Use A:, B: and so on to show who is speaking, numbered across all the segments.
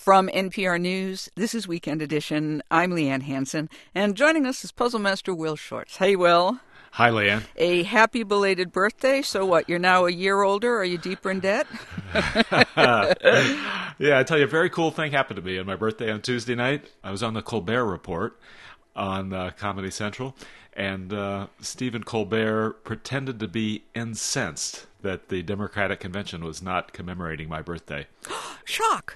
A: From NPR News, this is Weekend Edition. I'm Leanne Hansen, and joining us is Puzzle Master Will Shortz. Hey, Will.
B: Hi, Leanne.
A: A happy belated birthday. So what, you're now a year older? Are you deeper in debt?
B: Yeah, I tell you, a very cool thing happened to me on my birthday on Tuesday night. I was on the Colbert Report on Comedy Central, and Stephen Colbert pretended to be incensed that the Democratic Convention was not commemorating my birthday.
A: Shock.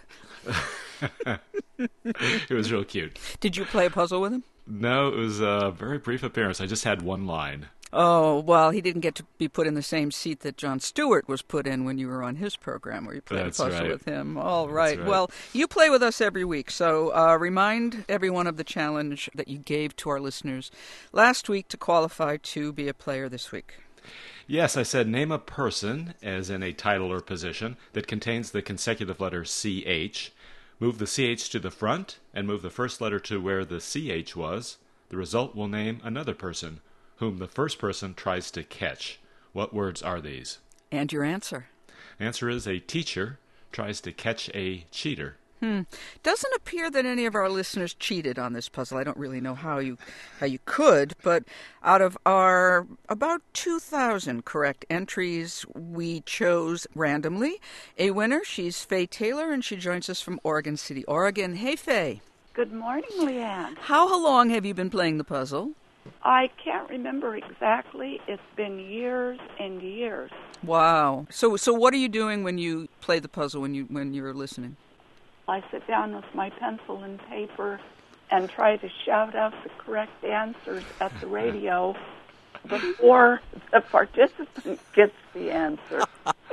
B: It was real cute.
A: Did you play a puzzle with him?
B: No, it was a very brief appearance. I just had one line.
A: Oh, well, he didn't get to be put in the same seat that Jon Stewart was put in when you were on his program, where you played
B: That's
A: a puzzle
B: right.
A: with him. All right.
B: Right.
A: Well, you play with us every week, so remind everyone of the challenge that you gave to our listeners last week to qualify to be a player this week.
B: Yes, I said name a person, as in a title or position, that contains the consecutive letter CH. Move the CH to the front, and move the first letter to where the CH was. The result will name another person, whom the first person tries to catch. What words are these?
A: And your answer.
B: The answer is a teacher tries to catch a cheater.
A: Doesn't appear that any of our listeners cheated on this puzzle. I don't really know how you could, but out of our about 2,000 correct entries, we chose randomly a winner. She's Faye Taylor, and she joins us from Oregon City, Oregon. Hey, Faye.
C: Good morning, Leanne.
A: How long have you been playing the puzzle?
C: I can't remember exactly. It's been years and years.
A: Wow. So what are you doing when you play the puzzle, when you're listening?
C: I sit down with my pencil and paper and try to shout out the correct answers at the radio before the participant gets the answer.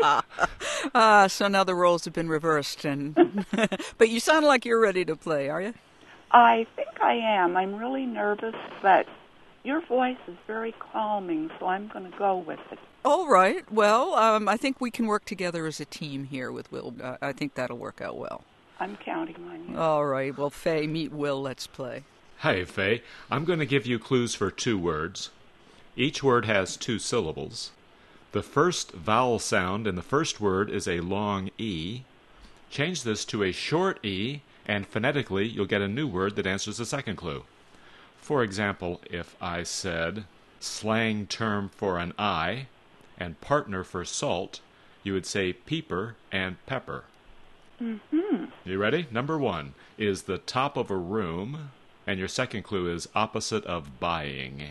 A: So now the roles have been reversed, but you sound like you're ready to play, are you?
C: I think I am. I'm really nervous, but your voice is very calming, so I'm going to go with it.
A: All right. Well, I think we can work together as a team here with Will. I think that'll work out well.
C: I'm counting on you.
A: All right. Well, Faye, meet Will. Let's play.
B: Hi, Faye. I'm going to give you clues for 2 words. Each word has 2 syllables. The first vowel sound in the first word is a long E. Change this to a short E, and phonetically you'll get a new word that answers the second clue. For example, if I said slang term for an eye and partner for salt, you would say peeper and pepper.
C: Mm-hmm.
B: You ready? Number 1 is the top of a room, and your second clue is opposite of buying.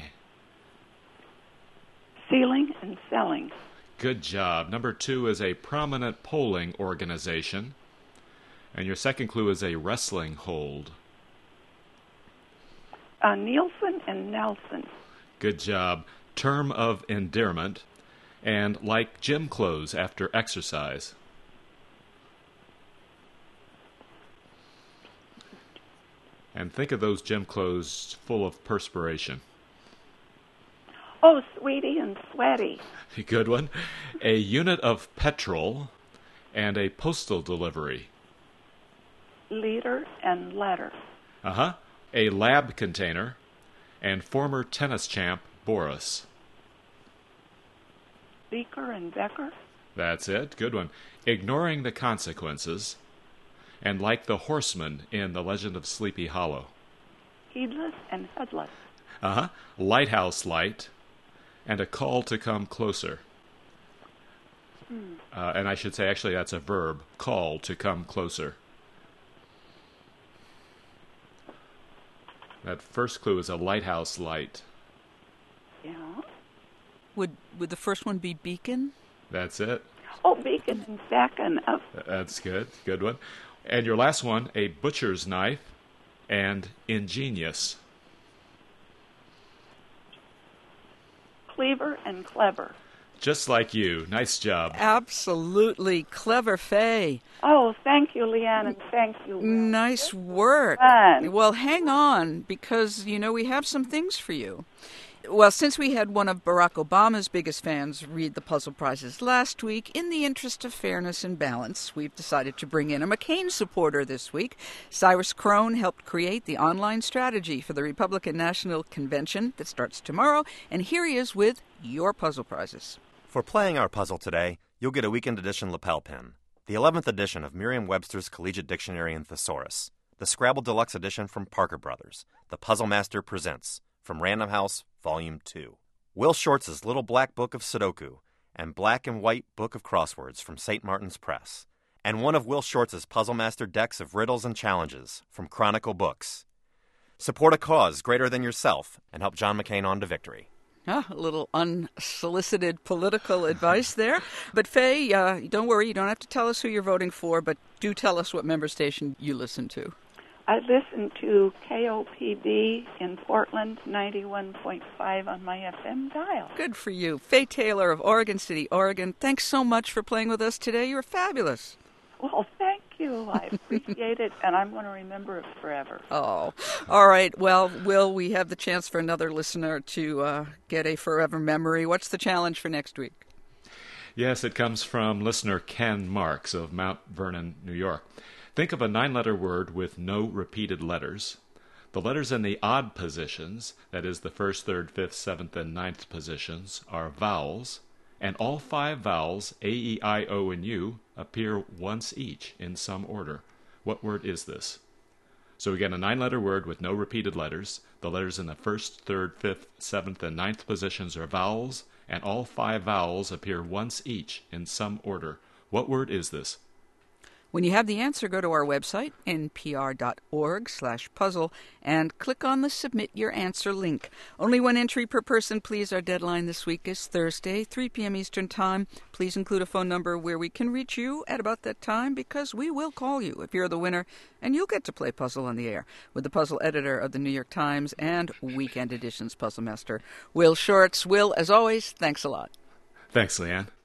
C: Ceiling and selling.
B: Good job. Number 2 is a prominent polling organization, and your second clue is a wrestling hold.
C: Nielsen and Nelson.
B: Good job. Term of endearment, and like gym clothes after exercise. And think of those gym clothes full of perspiration.
C: Oh, sweetie and sweaty.
B: Good one. A unit of petrol and a postal delivery.
C: Liter and letter.
B: Uh-huh. A lab container and former tennis champ Boris.
C: Beaker and Becker.
B: That's it. Good one. Ignoring the consequences. And like the horseman in The Legend of Sleepy Hollow.
C: Heedless and headless.
B: Uh-huh. Lighthouse light and a call to come closer. And I should say, actually, that's a verb. Call to come closer. That first clue is a lighthouse light.
C: Yeah.
A: Would the first one be beacon?
B: That's it.
C: Oh, beacon and beacon. Oh.
B: That's good. Good one. And your last one, a butcher's knife and ingenious.
C: Cleaver and clever.
B: Just like you. Nice job.
A: Absolutely clever, Faye.
C: Oh, thank you, Leanne, and thank you. Will.
A: Nice work.
C: Fun.
A: Well, hang on, because, we have some things for you. Well, since we had one of Barack Obama's biggest fans read the puzzle prizes last week, in the interest of fairness and balance, we've decided to bring in a McCain supporter this week. Cyrus Crone helped create the online strategy for the Republican National Convention that starts tomorrow, and here he is with your puzzle prizes.
D: For playing our puzzle today, you'll get a Weekend Edition lapel pin. the 11th edition of Merriam-Webster's Collegiate Dictionary and Thesaurus, the Scrabble Deluxe Edition from Parker Brothers, The Puzzle Master Presents, from Random House, Volume 2. Will Shortz's Little Black Book of Sudoku, and Black and White Book of Crosswords from St. Martin's Press, and one of Will Shortz's Puzzle Master decks of riddles and challenges from Chronicle Books. Support a cause greater than yourself and help John McCain on to victory.
A: A little unsolicited political advice there. But, Faye, don't worry, you don't have to tell us who you're voting for, but do tell us what member station you listen to.
C: I listen to KOPD in Portland, 91.5 on my FM dial.
A: Good for you. Faye Taylor of Oregon City, Oregon. Thanks so much for playing with us today. You're fabulous.
C: Well, thank you. I appreciate it, and I'm going to remember it forever.
A: Oh, all right. Well, Will, we have the chance for another listener to get a forever memory. What's the challenge for next week?
B: Yes, it comes from listener Ken Marks of Mount Vernon, New York. Think of a 9-letter word with no repeated letters. The letters in the odd positions, that is the 1st, 3rd, 5th, 7th, and 9th positions, are vowels, and all 5 vowels, A, E, I, O, and U, appear once each in some order. What word is this? So we get a 9-letter word with no repeated letters. The letters in the 1st, 3rd, 5th, 7th, and 9th positions are vowels, and all 5 vowels appear once each in some order. What word is this?
A: When you have the answer, go to our website, npr.org/puzzle, and click on the Submit Your Answer link. Only 1 entry per person, please. Our deadline this week is Thursday, 3 p.m. Eastern Time. Please include a phone number where we can reach you at about that time, because we will call you if you're the winner, and you'll get to play Puzzle on the Air with the puzzle editor of the New York Times and Weekend Edition's Puzzle Master, Will Shortz. Will, as always, thanks a lot.
B: Thanks, Leanne.